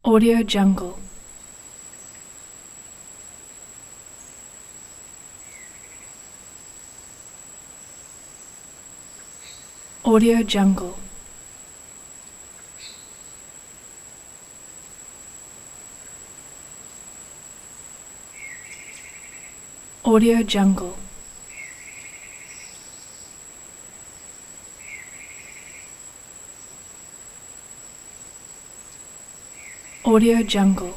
Audio Jungle. Audio Jungle. Audio Jungle. Audio Jungle.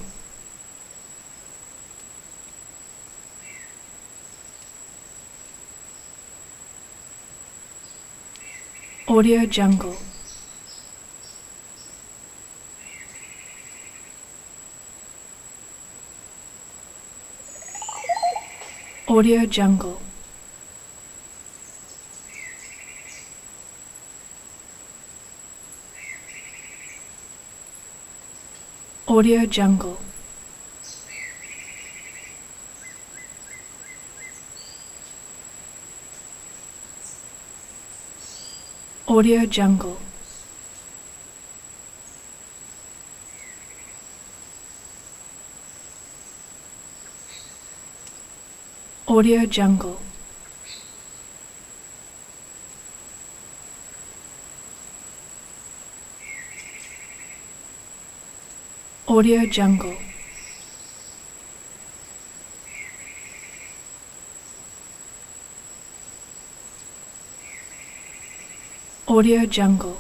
Audio Jungle. Audio Jungle. Audio Jungle. Audio Jungle. Audio Jungle. Audio Jungle. Audio Jungle.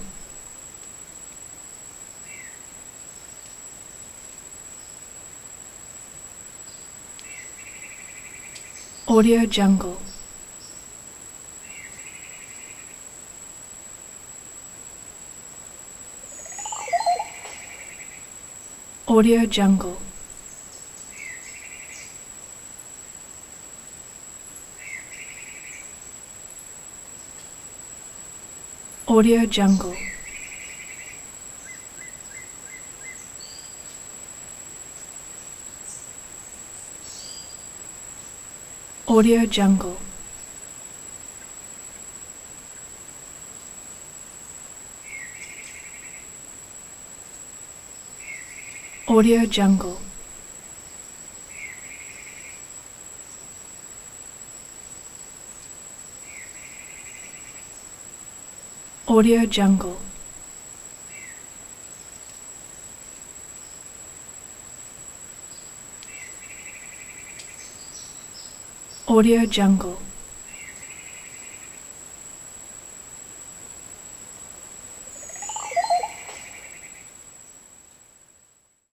Audio Jungle. Audio Jungle. Audio Jungle. Audio Jungle. Audio Jungle. Audio Jungle. Audio Jungle.